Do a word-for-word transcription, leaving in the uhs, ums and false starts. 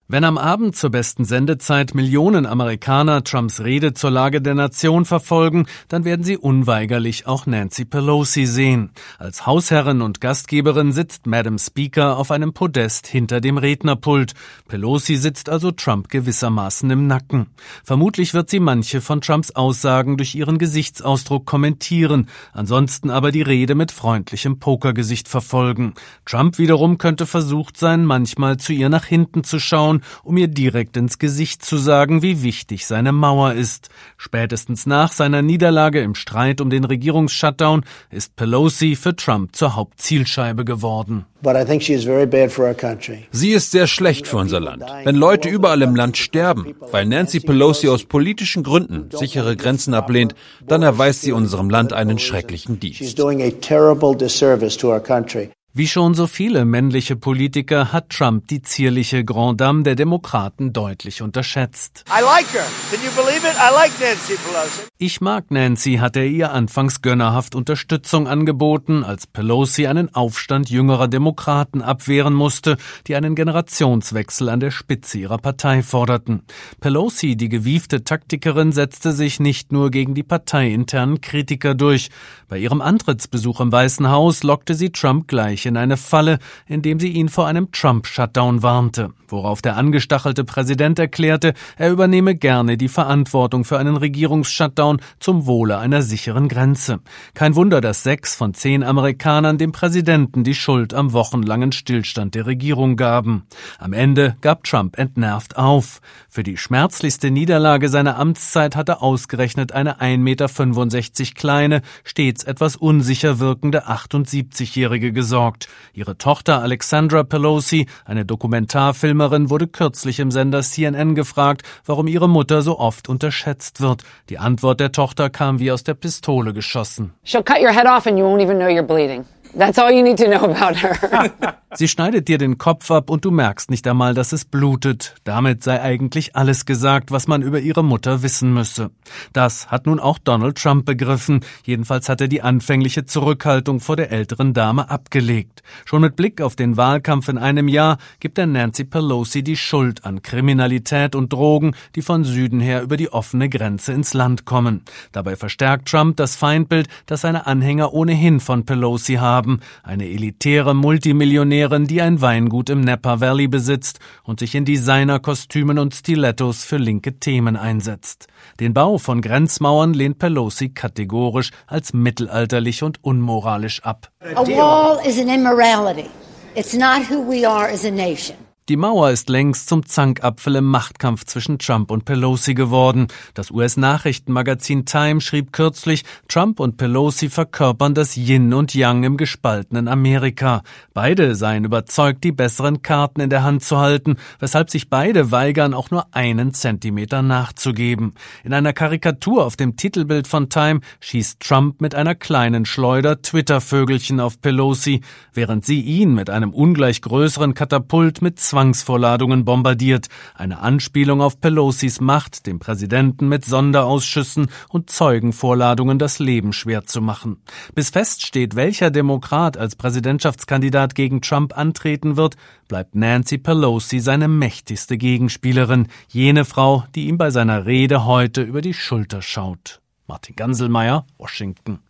Wenn am Abend zur besten Sendezeit Millionen Amerikaner Trumps Rede zur Lage der Nation verfolgen, dann werden sie unweigerlich auch Nancy Pelosi sehen. Als Hausherrin und Gastgeberin sitzt Madam Speaker auf einem Podest hinter dem Rednerpult. Pelosi sitzt also Trump gewissermaßen im Nacken. Vermutlich wird sie manche von Trumps Aussagen durch ihren Gesichtsausdruck kommentieren, ansonsten aber die Rede mit freundlichem Pokergesicht verfolgen. Trump wiederum könnte versucht sein, manchmal zu ihr nach hinten zu schauen, um ihr direkt ins Gesicht zu sagen, wie wichtig seine Mauer ist. Spätestens nach seiner Niederlage im Streit um den Regierungsshutdown ist Pelosi für Trump zur Hauptzielscheibe geworden. Sie ist sehr schlecht für unser Land. Wenn Leute überall im Land sterben, weil Nancy Pelosi aus politischen Gründen sichere Grenzen ablehnt, dann erweist sie unserem Land einen schrecklichen Dienst. Wie schon so viele männliche Politiker hat Trump die zierliche Grande Dame der Demokraten deutlich unterschätzt. I like her. Can you believe it? I like Nancy Pelosi. Ich mag Nancy, hat er ihr anfangs gönnerhaft Unterstützung angeboten, als Pelosi einen Aufstand jüngerer Demokraten abwehren musste, die einen Generationswechsel an der Spitze ihrer Partei forderten. Pelosi, die gewiefte Taktikerin, setzte sich nicht nur gegen die parteiinternen Kritiker durch. Bei ihrem Antrittsbesuch im Weißen Haus lockte sie Trump gleich in eine Falle, indem sie ihn vor einem Trump-Shutdown warnte, worauf der angestachelte Präsident erklärte, er übernehme gerne die Verantwortung für einen Regierungsshutdown zum Wohle einer sicheren Grenze. Kein Wunder, dass sechs von zehn Amerikanern dem Präsidenten die Schuld am wochenlangen Stillstand der Regierung gaben. Am Ende gab Trump entnervt auf. Für die schmerzlichste Niederlage seiner Amtszeit hatte ausgerechnet eine ein Meter fünfundsechzig kleine, stets etwas unsicher wirkende achtundsiebzigjährige gesorgt. Ihre Tochter Alexandra Pelosi, eine Dokumentarfilmerin, wurde kürzlich im Sender C N N gefragt, warum ihre Mutter so oft unterschätzt wird. Die Antwort der Tochter kam wie aus der Pistole geschossen. She'll cut your head off and you won't even know you're bleeding. That's all you need to know about her. Sie schneidet dir den Kopf ab und du merkst nicht einmal, dass es blutet. Damit sei eigentlich alles gesagt, was man über ihre Mutter wissen müsse. Das hat nun auch Donald Trump begriffen. Jedenfalls hat er die anfängliche Zurückhaltung vor der älteren Dame abgelegt. Schon mit Blick auf den Wahlkampf in einem Jahr gibt er Nancy Pelosi die Schuld an Kriminalität und Drogen, die von Süden her über die offene Grenze ins Land kommen. Dabei verstärkt Trump das Feindbild, das seine Anhänger ohnehin von Pelosi haben. Eine elitäre Multimillionärin, die ein Weingut im Napa Valley besitzt und sich in Designerkostümen und Stilettos für linke Themen einsetzt. Den Bau von Grenzmauern lehnt Pelosi kategorisch als mittelalterlich und unmoralisch ab. A wall is an immorality. It's not who we are as a nation. Die Mauer ist längst zum Zankapfel im Machtkampf zwischen Trump und Pelosi geworden. Das U S-Nachrichtenmagazin Time schrieb kürzlich, Trump und Pelosi verkörpern das Yin und Yang im gespaltenen Amerika. Beide seien überzeugt, die besseren Karten in der Hand zu halten, weshalb sich beide weigern, auch nur einen Zentimeter nachzugeben. In einer Karikatur auf dem Titelbild von Time schießt Trump mit einer kleinen Schleuder Twitter-Vögelchen auf Pelosi, während sie ihn mit einem ungleich größeren Katapult mit Zwangsvorladungen bombardiert, eine Anspielung auf Pelosis Macht, dem Präsidenten mit Sonderausschüssen und Zeugenvorladungen das Leben schwer zu machen. Bis feststeht, welcher Demokrat als Präsidentschaftskandidat gegen Trump antreten wird, bleibt Nancy Pelosi seine mächtigste Gegenspielerin, jene Frau, die ihm bei seiner Rede heute über die Schulter schaut. Martin Ganselmeier, Washington.